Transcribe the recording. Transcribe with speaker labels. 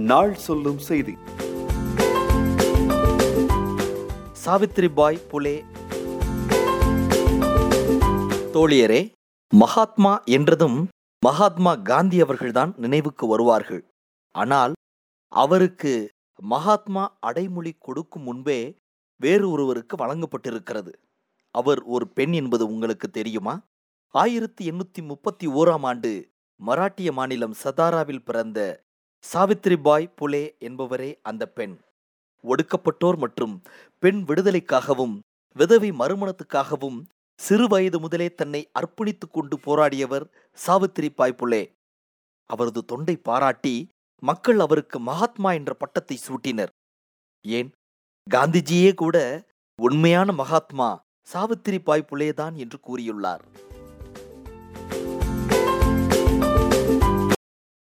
Speaker 1: நாள் சொல்லும் செய்தி.
Speaker 2: சாவித்ரிபாய் புலே. தோழியரே, மகாத்மா என்றதும் மகாத்மா காந்தி அவர்கள்தான் நினைவுக்கு வருவார்கள். ஆனால் அவருக்கு மகாத்மா அடைமொழி கொடுக்கும் முன்பே வேறு ஒருவருக்கு வழங்கப்பட்டிருக்கிறது. அவர் ஒரு பெண் என்பது உங்களுக்கு தெரியுமா? 1831 மராட்டிய மாநிலம் சதாராவில் பிறந்த சாவித்ரிபாய் புலே என்பவரே அந்த பெண். ஒடுக்கப்பட்டோர் மற்றும் பெண் விடுதலைக்காகவும் விதவை மறுமணத்துக்காகவும் சிறு வயது முதலே தன்னை அர்ப்பணித்துக் கொண்டு போராடியவர் சாவித்ரிபாய் புலே. அவரது தொண்டை பாராட்டி மக்கள் அவருக்கு மகாத்மா என்ற பட்டத்தை சூட்டினர். ஏன், காந்திஜியே கூட உண்மையான மகாத்மா சாவித்ரிபாய் புலே தான் என்று கூறியுள்ளார்.